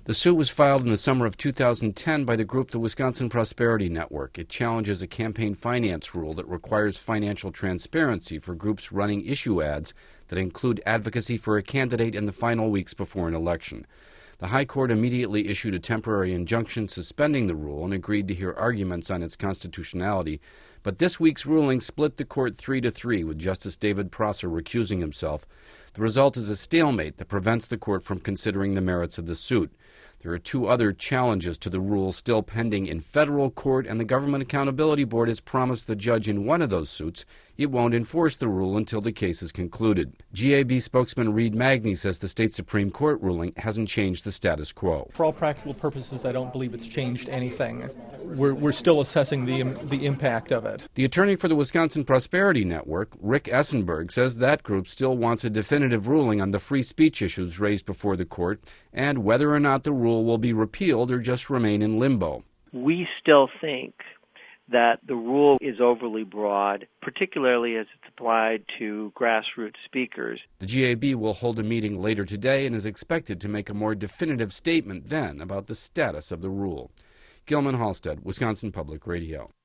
The suit was filed in the summer of 2010 by the group the Wisconsin Prosperity Network. It challenges a campaign finance rule that requires financial transparency for groups running issue ads that include advocacy for a candidate in the final weeks before an election. The High Court immediately issued a temporary injunction suspending the rule and agreed to hear arguments on its constitutionality. But this week's ruling split the court 3-3, with Justice David Prosser recusing himself. The result is a stalemate that prevents the court from considering the merits of the suit. There are two other challenges to the rule still pending in federal court, and the Government Accountability Board has promised the judge in one of those suits it won't enforce the rule until the case is concluded. GAB spokesman Reed Magny says the state Supreme Court ruling hasn't changed the status quo. For all practical purposes, I don't believe it's changed anything. We're still assessing the impact of it. The attorney for the Wisconsin Prosperity Network, Rick Essenberg, says that group still wants a definitive ruling on the free speech issues raised before the court and whether or not the rule will be repealed or just remain in limbo. We still think that the rule is overly broad, particularly as it's applied to grassroots speakers. The GAB will hold a meeting later today and is expected to make a more definitive statement then about the status of the rule. Gilman Halstead, Wisconsin Public Radio.